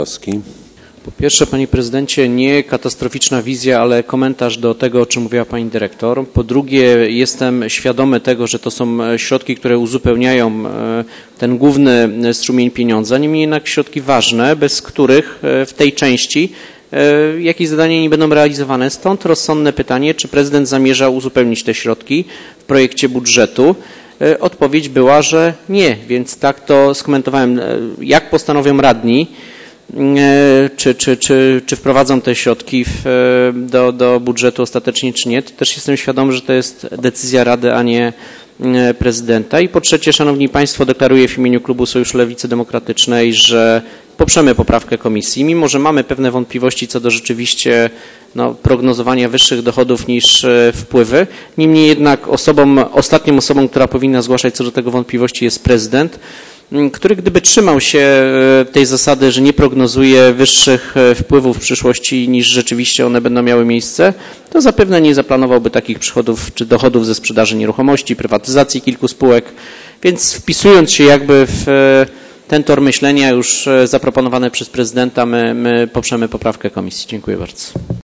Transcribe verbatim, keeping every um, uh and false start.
Kwiatkowski. Po pierwsze, panie prezydencie, nie katastroficzna wizja, ale komentarz do tego, o czym mówiła pani dyrektor. Po drugie, jestem świadomy tego, że to są środki, które uzupełniają ten główny strumień pieniądza, niemniej jednak środki ważne, bez których w tej części jakieś zadania nie będą realizowane. Stąd rozsądne pytanie, czy prezydent zamierza uzupełnić te środki w projekcie budżetu. Odpowiedź była, że nie, więc tak to skomentowałem. Jak postanowią radni, Czy, czy, czy, czy wprowadzą te środki w, do, do budżetu ostatecznie, czy nie. To też jestem świadomy, że to jest decyzja Rady, a nie prezydenta. I po trzecie, Szanowni Państwo, deklaruję w imieniu Klubu Sojuszu Lewicy Demokratycznej, że poprzemy poprawkę komisji, mimo że mamy pewne wątpliwości co do rzeczywiście no, prognozowania wyższych dochodów niż wpływy. Niemniej jednak osobą, ostatnią osobą, która powinna zgłaszać co do tego wątpliwości, jest prezydent, który gdyby trzymał się tej zasady, że nie prognozuje wyższych wpływów w przyszłości niż rzeczywiście one będą miały miejsce, to zapewne nie zaplanowałby takich przychodów czy dochodów ze sprzedaży nieruchomości, prywatyzacji kilku spółek, więc wpisując się jakby w ten tor myślenia już zaproponowany przez prezydenta, my, my poprzemy poprawkę komisji. Dziękuję bardzo.